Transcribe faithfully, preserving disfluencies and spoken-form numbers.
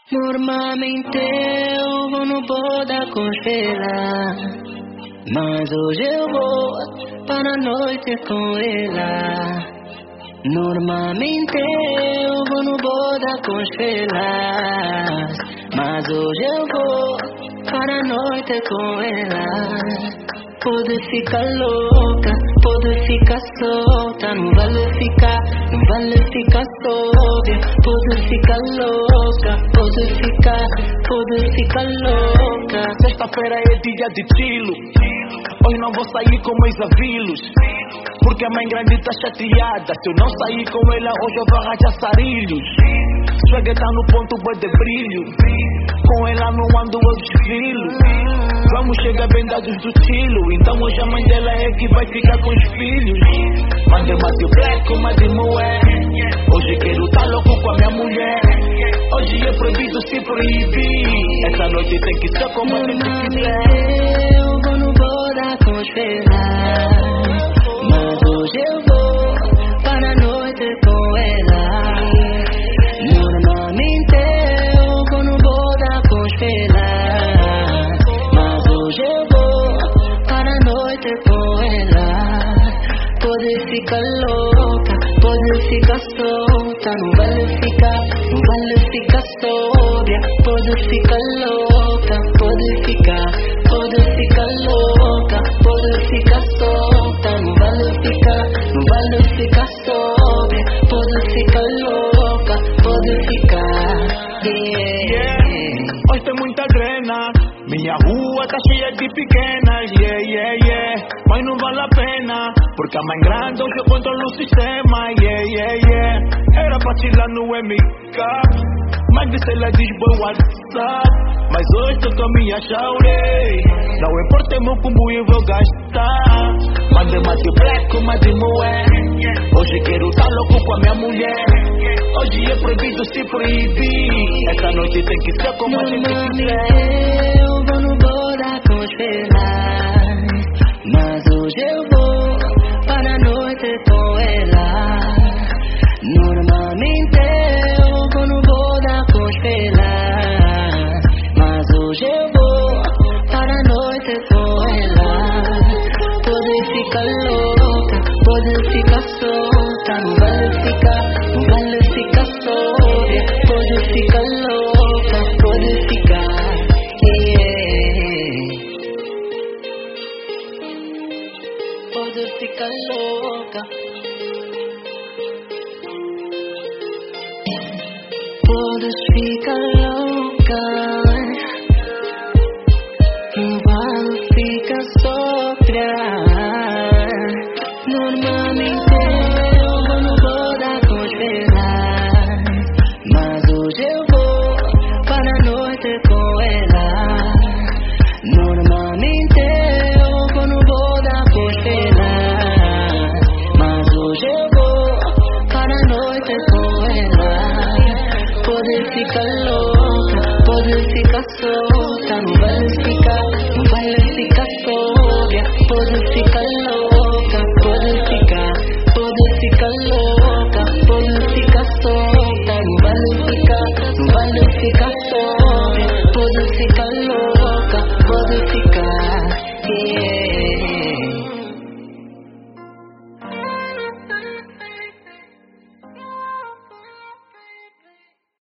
Normalmente eu vou no boda congelar, mas hoje eu vou para a noite com ela. Normalmente eu vou no boda congelar, mas hoje eu vou para a noite com ela. Pode ficar louca, pode ficar solta, não vale ficar, não vale ficar sóbria. Pode ficar louca, pode ficar, pode ficar louca. Sexta-feira é dia de tilo, hoje não vou sair com meus avilos, porque a mãe grande tá chateada. Se eu não sair com ela hoje eu vou arranjar sarilhos. Swagger tá no ponto boi de brilho, com ela não ando eu desfilo. Vamos chegar bem dados do estilo, então hoje a mãe dela é que vai ficar com os filhos. Mande mais o black, uma de moé. Hoje quero tá louco com a minha mulher. Hoje é proibido se proibir. Essa noite tem que ser como a gente quiser. Eu vou no boda congelar, mas hoje eu vou para a noite com ela. Normalmente eu vou no boda congelar, mas hoje eu vou para a noite com ela. Pode ficar louca, pode ficar solta, não vale ficar, não vale ficar sóbria. Pode ficar louca, pode ficar, pode ficar louca, pode ficar solta, não vale ficar, não vale ficar sóbria. Pode ficar louca, pode ficar, yeah. Yeah. Hoje tem muita grana, minha rua tá cheia de pequenas, yeah, yeah, yeah. Mas não vale a pena, porque a mãe grande hoje eu controlo o sistema, yeah, yeah, yeah. Era pra tirar no M K, mas disse ela diz bom WhatsApp. Mas hoje tô com a minha chaurei, não importa é meu combo eu vou gastar. Mande mais de black, mais de moé. Hoje quero tá louco com a minha mulher. Hoje é proibido se proibir. Essa noite tem que ser como a gente quiser. Eu vou no boda congelar, mas hoje eu vou para a noite com ela. Normalmente eu vou no boda congelar, mas hoje eu vou para a noite com ela. Pode ficar louca, pode ficar solta, não vale ficar, não vale ficar sóbria. Pode ficar louca, pode ficar, yeah. Pode ficar louca, podes ficar louca, não vale ficar sóbria. Normalmente eu vou no boda congelar, mas hoje eu vou para a noite com ela. Normalmente eu vou no boda congelar, mas hoje eu vou para a noite com ela. Pode ficar louca, pode ficar solta.